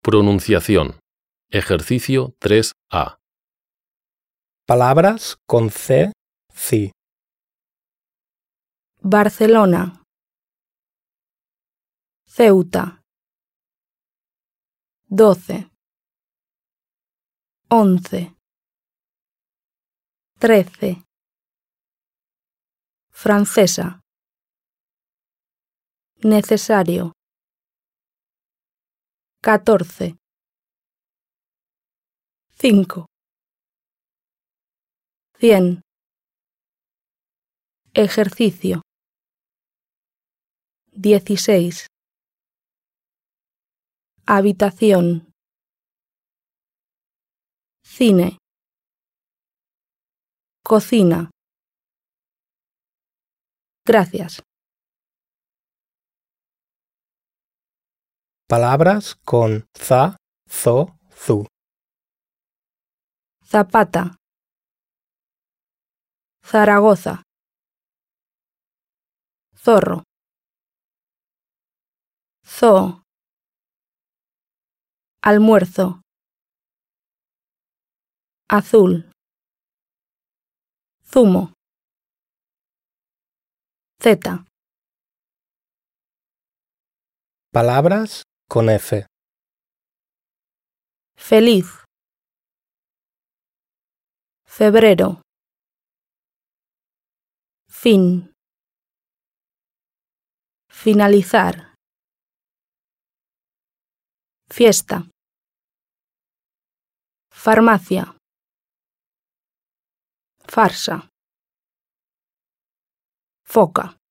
Pronunciación. Ejercicio 3A. Palabras con C, ci. Barcelona, Ceuta, 12, 11, 13, francesa, necesario, 14, 5, 100, ejercicio, 16, habitación, cine, cocina. Gracias. Palabras con za, zo, zu. Zapata, Zaragoza, zorro, zoo, almuerzo, azul, zumo, zeta. Palabras con F. Feliz, febrero, fin, finalizar, fiesta, farmacia, farsa, foca.